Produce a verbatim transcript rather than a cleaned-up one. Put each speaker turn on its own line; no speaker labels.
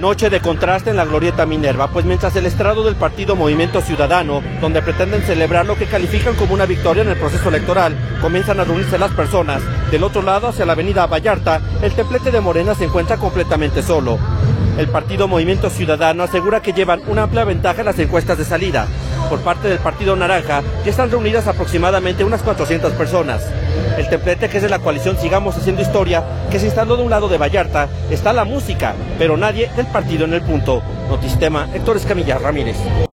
Noche de contraste en la Glorieta Minerva, pues mientras el estrado del partido Movimiento Ciudadano, donde pretenden celebrar lo que califican como una victoria en el proceso electoral, comienzan a reunirse las personas, del otro lado, hacia la avenida Vallarta, el templete de Morena se encuentra completamente solo. El partido Movimiento Ciudadano asegura que llevan una amplia ventaja en las encuestas de salida. Por parte del partido Naranja, ya están reunidas aproximadamente unas cuatrocientas personas. El templete, que es de la coalición Sigamos Haciendo Historia, que se instaló de un lado de Vallarta, está la música, pero nadie del partido en el punto. Notistema, Héctor Escamilla Ramírez.